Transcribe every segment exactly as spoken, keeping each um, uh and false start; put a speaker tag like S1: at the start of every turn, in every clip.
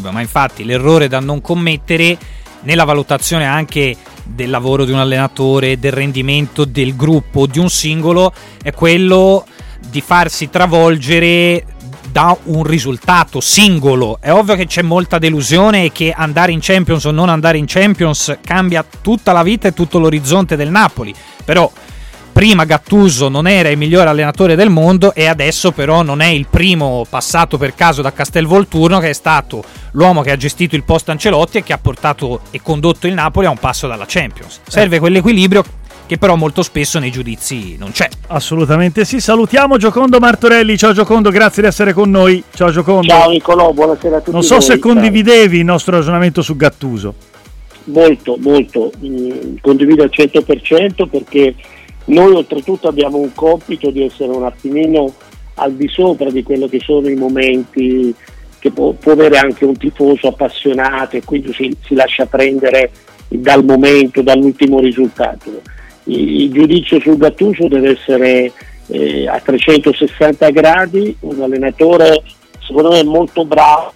S1: dubbio, ma infatti l'errore da non commettere nella valutazione anche del lavoro di un allenatore, del rendimento del gruppo, di un singolo, è quello di farsi travolgere da un risultato singolo. È ovvio che c'è molta delusione e che andare in Champions o non andare in Champions cambia tutta la vita e tutto l'orizzonte del Napoli, però prima Gattuso non era il migliore allenatore del mondo e adesso però non è il primo passato per caso da Castelvolturno, che è stato l'uomo che ha gestito il post Ancelotti e che ha portato e condotto il Napoli a un passo dalla Champions. Serve quell'equilibrio che però molto spesso nei giudizi non c'è.
S2: Assolutamente sì. Salutiamo Giocondo Martorelli. Ciao Giocondo, grazie di essere con noi. Ciao Giocondo.
S3: Ciao Nicolò, buonasera a tutti.
S2: Non so
S3: voi,
S2: se
S3: ciao.
S2: condividevi il nostro ragionamento su Gattuso.
S3: Molto, molto. Mm, condivido al cento per cento, perché noi oltretutto abbiamo un compito di essere un attimino al di sopra di quello che sono i momenti che può, può avere anche un tifoso appassionato, e quindi si, si lascia prendere dal momento, dall'ultimo risultato. Il, il giudizio sul Gattuso deve essere eh, a trecentosessanta gradi, un allenatore secondo me molto bravo,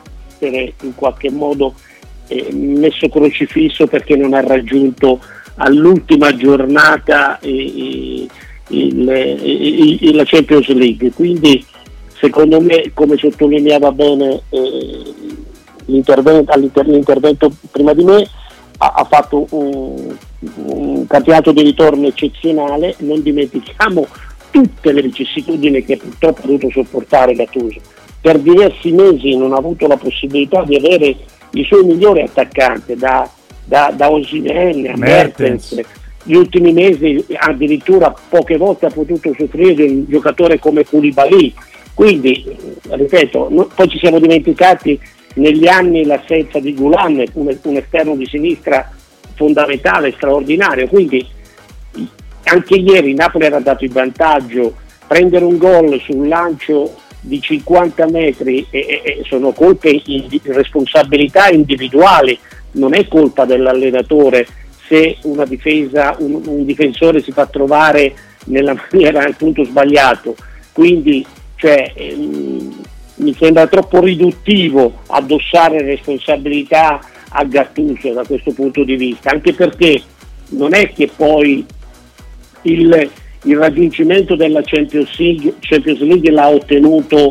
S3: per in qualche modo eh, messo crocifisso perché non ha raggiunto all'ultima giornata il, il, il, la Champions League, quindi secondo me, come sottolineava bene eh, l'intervento, l'intervento prima di me, ha, ha fatto un, un campionato di ritorno eccezionale. Non dimentichiamo tutte le vicissitudini che purtroppo ha dovuto sopportare Gattuso. Per diversi mesi non ha avuto la possibilità di avere i suoi migliori attaccanti, da da, da Osimhen a Mertens. Gli ultimi mesi addirittura poche volte ha potuto soffrire di un giocatore come Koulibaly. Quindi, ripeto, no, poi ci siamo dimenticati negli anni l'assenza di Goulam, un, un esterno di sinistra fondamentale, straordinario. Quindi anche ieri Napoli era andato in vantaggio, prendere un gol sul lancio di cinquanta metri e, e, e sono colpe, in, responsabilità individuali. Non è colpa dell'allenatore se una difesa, un, un difensore si fa trovare nella maniera al punto sbagliato. Quindi cioè, ehm, mi sembra troppo riduttivo addossare responsabilità a Gattuso da questo punto di vista, anche perché non è che poi il, il raggiungimento della Champions League, Champions League l'ha ottenuto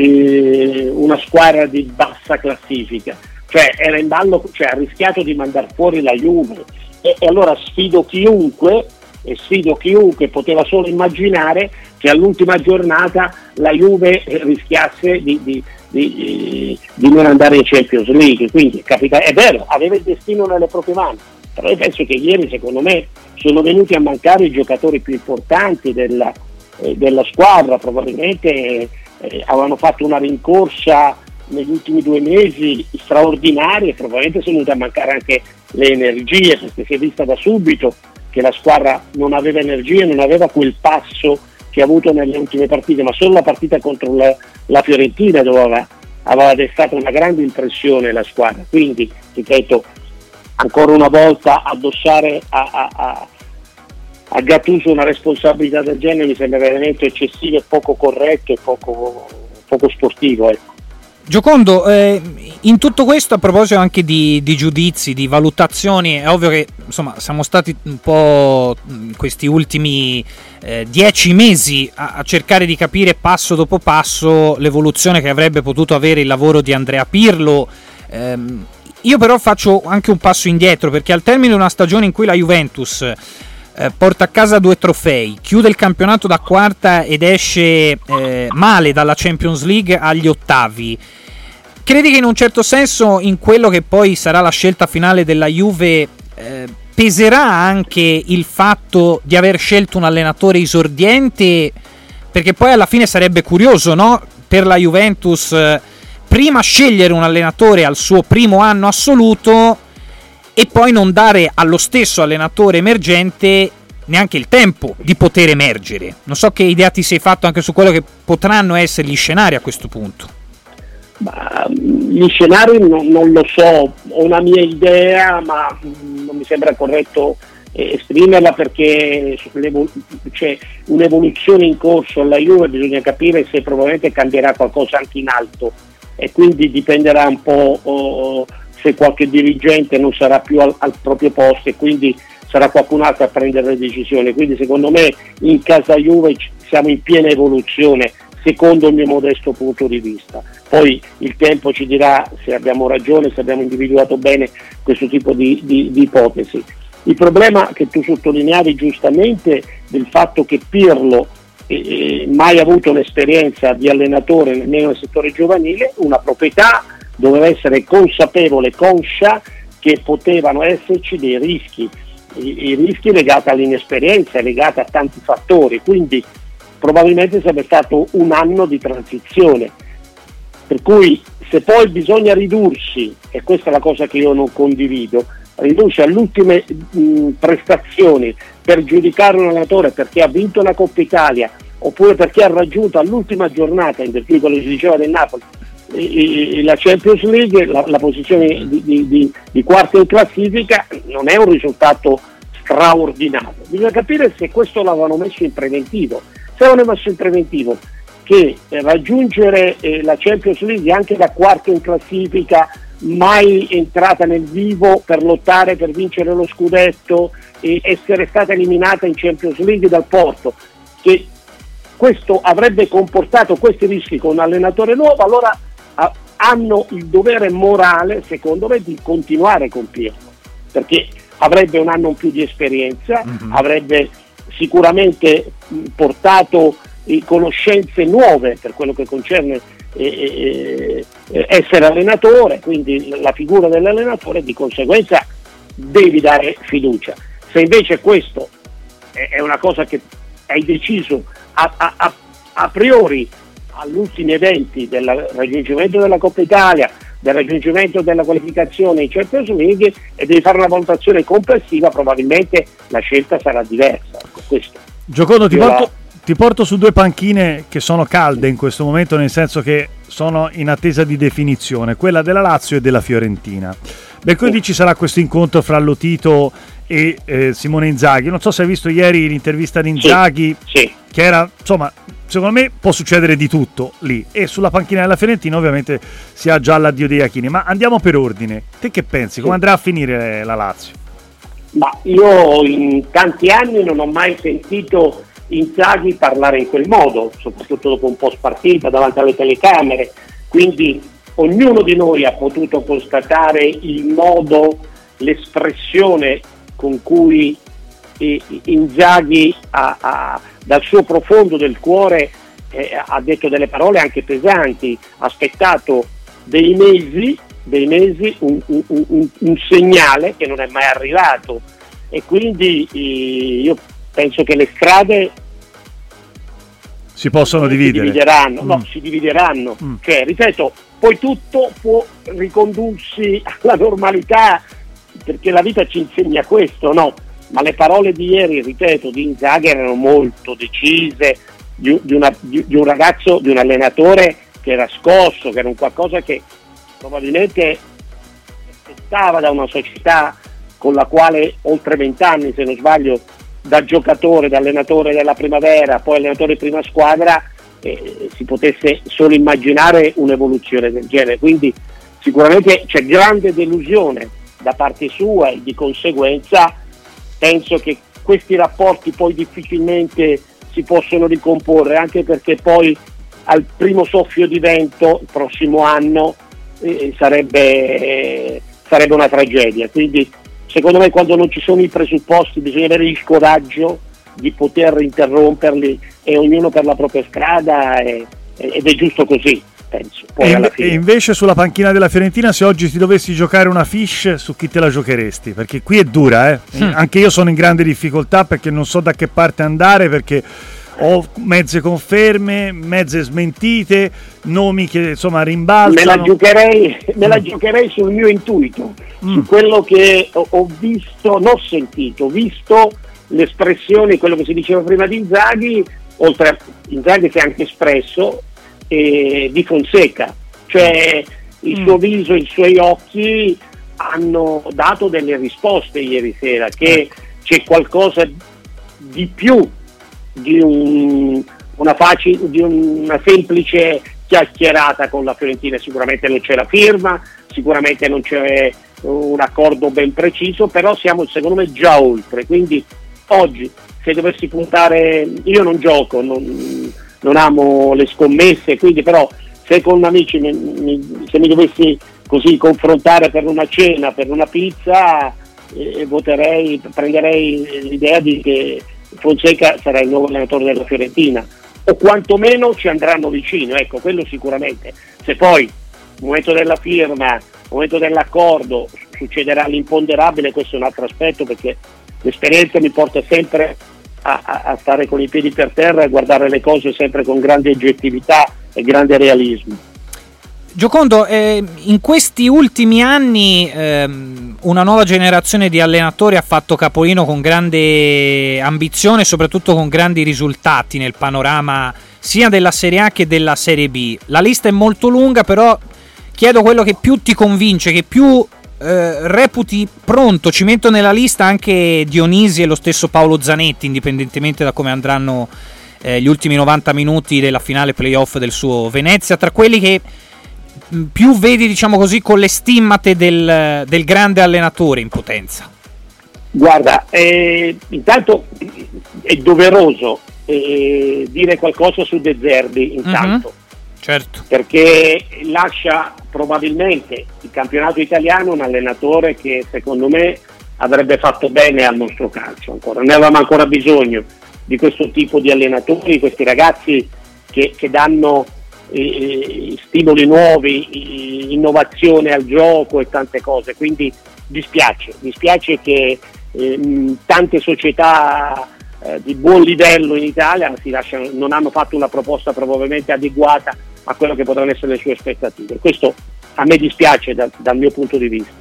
S3: eh, una squadra di bassa classifica. Cioè era in ballo, cioè ha rischiato di mandare fuori la Juve, e, e allora sfido chiunque e sfido chiunque poteva solo immaginare che all'ultima giornata la Juve rischiasse di, di, di, di non andare in Champions League. Quindi capita, è vero, aveva il destino nelle proprie mani, però io penso che ieri secondo me sono venuti a mancare i giocatori più importanti della, eh, della squadra. Probabilmente eh, avevano fatto una rincorsa negli ultimi due mesi straordinarie, probabilmente sono venute a mancare anche le energie, perché si è vista da subito che la squadra non aveva energie, non aveva quel passo che ha avuto nelle ultime partite, ma solo la partita contro la, la Fiorentina dove aveva, aveva destato una grande impressione la squadra. Quindi ripeto, ancora una volta addossare a, a, a, a Gattuso una responsabilità del genere mi sembra veramente eccessivo e poco corretto e poco, poco sportivo, ecco.
S1: Giocondo, eh, in tutto questo, a proposito anche di, di giudizi, di valutazioni, è ovvio che insomma siamo stati un po' in questi ultimi eh, dieci mesi a, a cercare di capire passo dopo passo l'evoluzione che avrebbe potuto avere il lavoro di Andrea Pirlo. Eh, io però faccio anche un passo indietro, perché al termine di una stagione in cui la Juventus eh, porta a casa due trofei, chiude il campionato da quarta ed esce eh, male dalla Champions League agli ottavi, credi che in un certo senso in quello che poi sarà la scelta finale della Juve eh, peserà anche il fatto di aver scelto un allenatore esordiente? Perché poi alla fine sarebbe curioso, no? Per la Juventus eh, prima scegliere un allenatore al suo primo anno assoluto e poi non dare allo stesso allenatore emergente neanche il tempo di poter emergere. Non so che idea ti sei fatto anche su quello che potranno essere gli scenari a questo punto.
S3: Ma, gli scenari non, non lo so, ho una mia idea, ma mh, non mi sembra corretto eh, esprimerla, perché c'è un'evoluzione in corso alla Juve, bisogna capire se probabilmente cambierà qualcosa anche in alto e quindi dipenderà un po' oh, se qualche dirigente non sarà più al, al proprio posto e quindi sarà qualcun altro a prendere le decisioni. Quindi secondo me in casa Juve siamo in piena evoluzione, secondo il mio modesto punto di vista. Poi il tempo ci dirà se abbiamo ragione, se abbiamo individuato bene questo tipo di, di, di ipotesi. Il problema che tu sottolineavi giustamente del fatto che Pirlo eh, mai avuto un'esperienza di allenatore nemmeno nel settore giovanile, una proprietà doveva essere consapevole, conscia che potevano esserci dei rischi, i, i rischi legati all'inesperienza, legati a tanti fattori, quindi probabilmente sarebbe stato un anno di transizione, per cui se poi bisogna ridursi, e questa è la cosa che io non condivido, ridursi alle ultime mh, prestazioni per giudicare un allenatore perché ha vinto una Coppa Italia oppure perché ha raggiunto all'ultima giornata, in virtù di quello che si diceva del Napoli, e, e la Champions League, la, la posizione di, di, di, di quarto in classifica, non è un risultato straordinario. Bisogna capire se questo l'avevano messo in preventivo. Se avevano messo in preventivo che eh, raggiungere eh, la Champions League anche da quarto in classifica, mai entrata nel vivo per lottare per vincere lo scudetto e essere stata eliminata in Champions League dal Porto, che questo avrebbe comportato questi rischi con un allenatore nuovo, allora a, hanno il dovere morale, secondo me, di continuare con Pirlo, perché avrebbe un anno in più di esperienza, mm-hmm. avrebbe sicuramente mh, portato eh, conoscenze nuove per quello che concerne eh, eh, essere allenatore, quindi la figura dell'allenatore, di conseguenza devi dare fiducia. Se invece questo è, è una cosa che hai deciso a, a, a, a priori agli ultimi eventi del raggiungimento della Coppa Italia, del raggiungimento della qualificazione in Champions League, e devi fare una valutazione complessiva, probabilmente la scelta sarà diversa. Questo.
S2: Giocondo, ti porto,
S3: la...
S2: ti porto su due panchine che sono calde in questo momento, nel senso che sono in attesa di definizione, quella della Lazio e della Fiorentina. Mercoledì ci sarà questo incontro fra Lotito e eh, Simone Inzaghi. Non so se hai visto ieri l'intervista di Inzaghi,
S3: sì, sì.
S2: che era, insomma, secondo me può succedere di tutto lì, e sulla panchina della Fiorentina ovviamente si ha già l'addio dei Iachini. Ma andiamo per ordine, te che pensi? Come sì. andrà a finire la Lazio?
S3: Ma io in tanti anni non ho mai sentito Inzaghi parlare in quel modo, soprattutto dopo un post partita davanti alle telecamere, quindi ognuno di noi ha potuto constatare il modo, l'espressione con cui Inzaghi ha, ha, dal suo profondo del cuore eh, ha detto delle parole anche pesanti, ha aspettato dei mesi, dei mesi un, un, un, un segnale che non è mai arrivato, e quindi eh, io penso che le strade
S2: si possono dividere.
S3: Si divideranno,
S2: mm.
S3: no, si divideranno.
S2: Mm.
S3: Cioè, ripeto, poi tutto può ricondursi alla normalità, perché la vita ci insegna questo, no? Ma le parole di ieri, ripeto, di Inzaghi erano molto decise, di, di, una, di, di un ragazzo, di un allenatore che era scosso, che era un qualcosa che probabilmente aspettava da una società con la quale oltre vent'anni, se non sbaglio, da giocatore, da allenatore della Primavera, poi allenatore prima squadra, eh, si potesse solo immaginare un'evoluzione del genere. Quindi sicuramente c'è grande delusione da parte sua e di conseguenza penso che questi rapporti poi difficilmente si possono ricomporre, anche perché poi al primo soffio di vento il prossimo anno eh, sarebbe, eh, sarebbe una tragedia. Quindi secondo me quando non ci sono i presupposti bisogna avere il coraggio di poter interromperli, e ognuno per la propria strada, e, ed è giusto così, penso. Poi
S2: e,
S3: alla fine.
S2: E invece sulla panchina della Fiorentina, se oggi ti dovessi giocare una fiche, su chi te la giocheresti? Perché qui è dura, eh? Mm. Anche io sono in grande difficoltà perché non so da che parte andare, perché ho mezze conferme, mezze smentite, nomi che insomma rimbalzano.
S3: Me la giocherei, me la giocherei sul mio intuito, mm. su quello che ho, ho visto, non sentito, ho visto l'espressione, quello che si diceva prima di Inzaghi, oltre a Inzaghi si è anche espresso, eh, di Fonseca, cioè il mm. suo viso, i suoi occhi hanno dato delle risposte ieri sera, che c'è qualcosa di più di, un, una, facile, di una semplice chiacchierata con la Fiorentina, sicuramente non c'è la firma, sicuramente non c'è un accordo ben preciso, però siamo secondo me già oltre, quindi oggi se dovessi puntare, io non gioco, non, non amo le scommesse, quindi però se con amici mi, mi, se mi dovessi così confrontare per una cena, per una pizza, eh, voterei, prenderei l'idea di che Fonseca sarà il nuovo allenatore della Fiorentina, o quantomeno ci andranno vicino, ecco, quello sicuramente. Se poi al momento della firma, al momento dell'accordo succederà l'imponderabile, questo è un altro aspetto, perché l'esperienza mi porta sempre a, a, a stare con i piedi per terra e a guardare le cose sempre con grande oggettività e grande realismo.
S1: Giocondo, eh, in questi ultimi anni ehm, una nuova generazione di allenatori ha fatto capolino con grande ambizione e soprattutto con grandi risultati nel panorama sia della Serie A che della Serie B. La lista è molto lunga, però chiedo quello che più ti convince, che più eh, reputi pronto. Ci metto nella lista anche Dionisi e lo stesso Paolo Zanetti, indipendentemente da come andranno eh, gli ultimi novanta minuti della finale playoff del suo Venezia, tra quelli che più vedi, diciamo così, con le stimmate del, del grande allenatore in potenza.
S3: Guarda, eh, intanto è doveroso eh, dire qualcosa su De Zerbi intanto,
S1: mm-hmm. Certo,
S3: perché lascia probabilmente il campionato italiano un allenatore che secondo me avrebbe fatto bene al nostro calcio. Ancora ne avevamo ancora bisogno di questo tipo di allenatori, questi ragazzi che, che danno Eh, stimoli nuovi, eh, innovazione al gioco e tante cose, quindi dispiace, dispiace che eh, tante società eh, di buon livello in Italia si lasciano, non hanno fatto una proposta probabilmente adeguata a quello che potranno essere le sue aspettative. Questo a me dispiace da, dal mio punto di vista.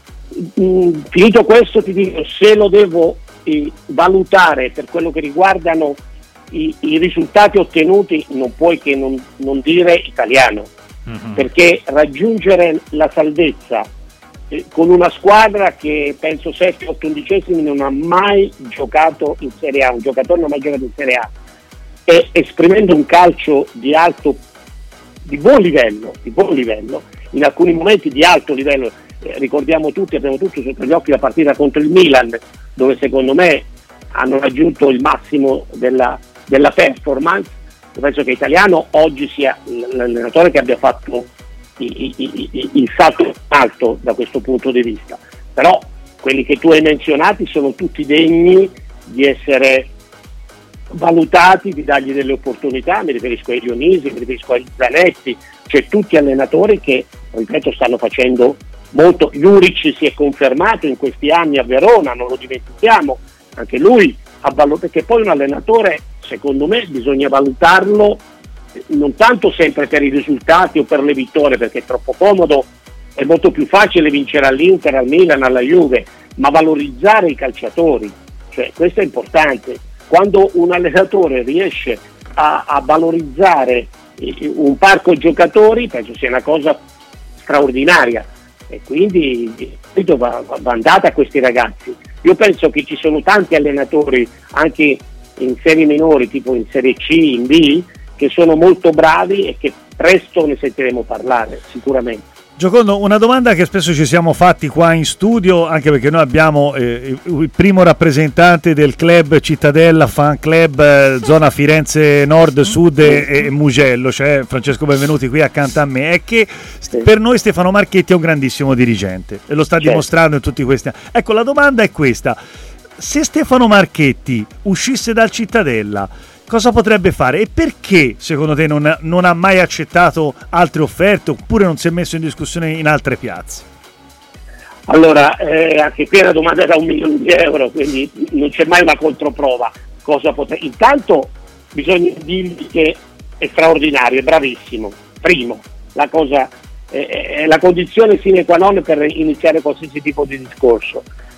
S3: Mm, finito questo ti dico, se lo devo eh, valutare per quello che riguardano I, i risultati ottenuti, non puoi che non, non dire italiano, mm-hmm. perché raggiungere la salvezza eh, con una squadra che penso sette otto undicesimi non ha mai giocato in Serie A, un giocatore non ha mai giocato in Serie A, e esprimendo un calcio di alto, di buon livello, di buon livello, in alcuni momenti di alto livello, eh, ricordiamo tutti, abbiamo tutti sotto gli occhi la partita contro il Milan, dove secondo me hanno raggiunto il massimo della della performance. Io penso che Italiano oggi sia l'allenatore che abbia fatto il, il, il salto alto da questo punto di vista, però quelli che tu hai menzionati sono tutti degni di essere valutati, di dargli delle opportunità. Mi riferisco ai Dionisi, mi riferisco ai Zanetti, cioè tutti allenatori che, ripeto, stanno facendo molto. Juric si è confermato in questi anni a Verona, non lo dimentichiamo, anche lui ha valutato, perché poi un allenatore secondo me bisogna valutarlo non tanto sempre per i risultati o per le vittorie, perché è troppo comodo, è molto più facile vincere all'Inter, al Milan, alla Juve, ma valorizzare i calciatori, cioè questo è importante. Quando un allenatore riesce a, a valorizzare un parco giocatori, penso sia una cosa straordinaria, e quindi va, va andata a questi ragazzi. Io penso che ci sono tanti allenatori anche in serie minori, tipo in Serie C, in B, che sono molto bravi e che presto ne sentiremo parlare sicuramente.
S2: Giocondo, una domanda che spesso ci siamo fatti qua in studio, anche perché noi abbiamo eh, il primo rappresentante del club Cittadella Fan Club eh, zona Firenze Nord, Sud e, e Mugello, cioè Francesco Benvenuti qui accanto a me, è che sì. Per noi Stefano Marchetti è un grandissimo dirigente e lo sta certo. dimostrando in tutti questi anni. Ecco, la domanda è questa: se Stefano Marchetti uscisse dal Cittadella, cosa potrebbe fare e perché secondo te non, non ha mai accettato altre offerte oppure non si è messo in discussione in altre piazze?
S3: Allora, eh, anche qui è una domanda da un milione di euro, quindi non c'è mai una controprova. Cosa potre... Intanto bisogna dirgli che è straordinario, è bravissimo. Primo, la cosa eh, è la condizione sine qua non per iniziare qualsiasi tipo di discorso.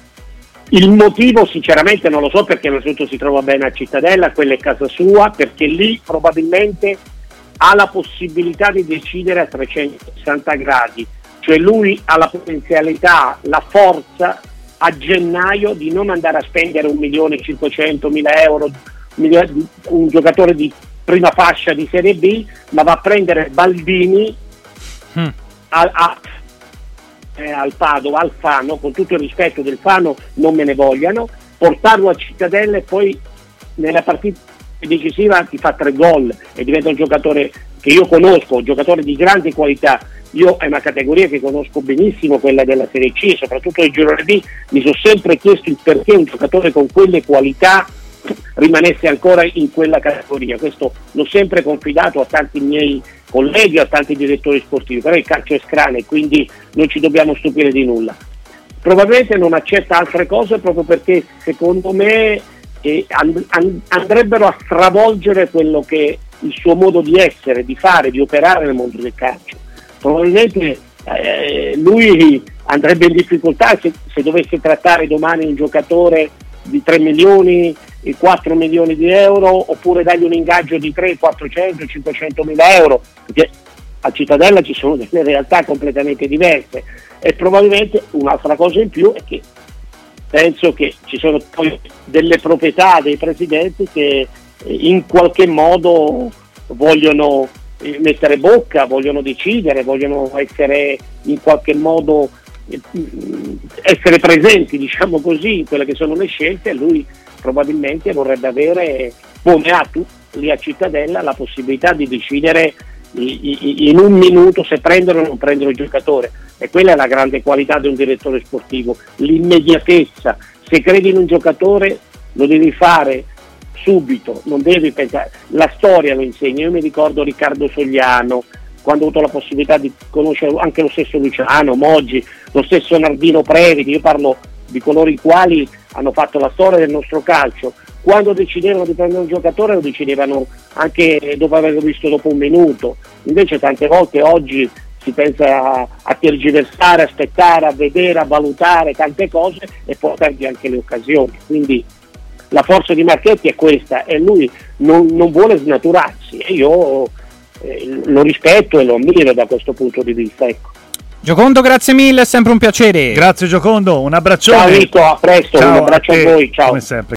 S3: Il motivo sinceramente non lo so, perché innanzitutto si trova bene a Cittadella, quella è casa sua, perché lì probabilmente ha la possibilità di decidere a trecentosessanta gradi, cioè lui ha la potenzialità, la forza a gennaio di non andare a spendere un milione e cinquecentomila euro, un giocatore di prima fascia di Serie B, ma va a prendere Baldini mm. a, a, eh, al Padova, al Fano, con tutto il rispetto del Fano, non me ne vogliano, portarlo a Cittadella e poi nella partita decisiva ti fa tre gol e diventa un giocatore che io conosco, un giocatore di grande qualità. Io è una categoria che conosco benissimo, quella della Serie C, e soprattutto del girone B. Mi sono sempre chiesto il perché un giocatore con quelle qualità rimanesse ancora in quella categoria. Questo l'ho sempre confidato a tanti miei colleghi, a tanti direttori sportivi, però il calcio è scraneo e quindi non ci dobbiamo stupire di nulla. Probabilmente non accetta altre cose proprio perché secondo me eh, and- and- andrebbero a stravolgere quello che il suo modo di essere, di fare, di operare nel mondo del calcio. Probabilmente eh, lui andrebbe in difficoltà se, se dovesse trattare domani un giocatore di tre milioni e quattro milioni di euro, oppure dargli un ingaggio di tre, quattrocento, cinquecento mila euro, perché a Cittadella ci sono delle realtà completamente diverse. E probabilmente un'altra cosa in più è che penso che ci sono poi delle proprietà dei presidenti che in qualche modo vogliono mettere bocca, vogliono decidere, vogliono essere in qualche modo essere presenti, diciamo così, in quelle che sono le scelte, e lui probabilmente vorrebbe avere, come ha tu lì a Cittadella, la possibilità di decidere in un minuto se prendere o non prendere il giocatore, e quella è la grande qualità di un direttore sportivo, l'immediatezza. Se credi in un giocatore lo devi fare subito, non devi pensare, la storia lo insegna. Io mi ricordo Riccardo Sogliano, quando ho avuto la possibilità di conoscere anche lo stesso Luciano Moggi, lo stesso Nardino Previti, io parlo di coloro i quali hanno fatto la storia del nostro calcio. Quando decidevano di prendere un giocatore lo decidevano anche dopo averlo visto dopo un minuto. Invece tante volte oggi si pensa a, a tergiversare, a aspettare, a vedere, a valutare tante cose e poi perdi anche le occasioni. Quindi la forza di Marchetti è questa, e lui non, non vuole snaturarsi, e io eh, lo rispetto e lo ammiro da questo punto di vista, ecco.
S1: Giocondo, grazie mille, è sempre un piacere.
S2: Grazie Giocondo, un abbraccione.
S3: Ciao Nico, a presto,
S2: ciao,
S3: un abbraccio a, a voi, ciao.
S2: Come sempre.